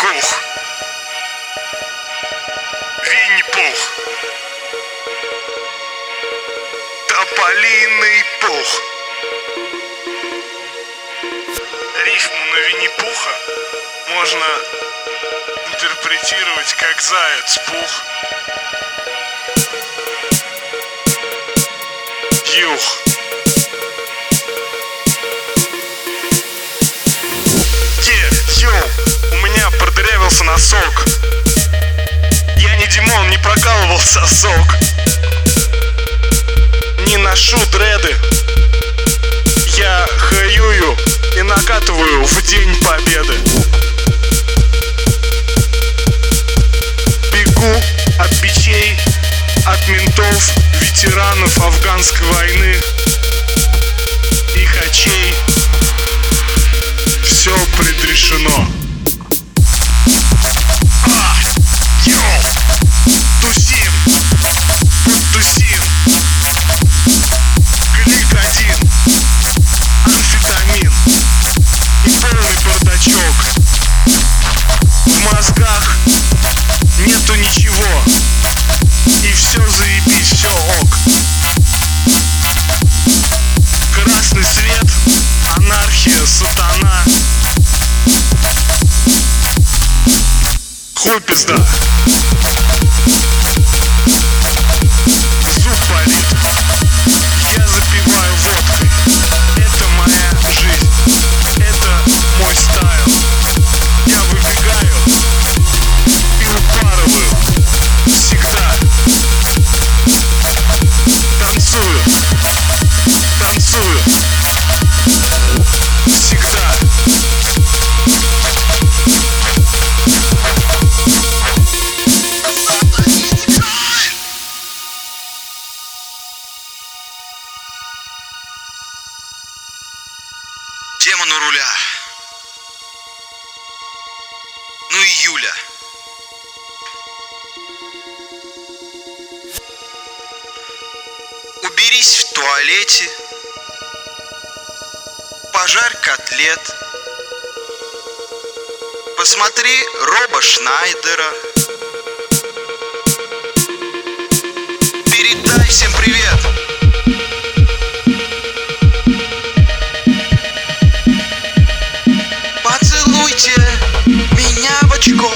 Кух, Винни-Пух, Тополиный пух. Рифму на Винни-Пуха можно интерпретировать как заяц пух. Юх. У меня продырявился носок. Я не Димон, не прокалывал сосок. Не ношу дреды. Я хаюю и накатываю в День Победы. Бегу от бичей, от ментов, ветеранов афганской войны и хачей. Все предрешено. Тусим, подтусим. Гликозин, амфетамин и полный бардачок. В мозгах нету ничего, и все заебись, все ок. Красный свет, анархия, сатана. Хуй пизда. Зуб болит. Я запиваю водкой. Это моя жизнь. Это мой стайл. Я выбегаю и упарываю. Всегда. Танцую. Танцую. Всегда. Демон у руля. Ну и Юля. Уберись в туалете. Пожарь котлет. Посмотри Роба Шнайдера. Передай всем привет. Поцелуйте меня в очко.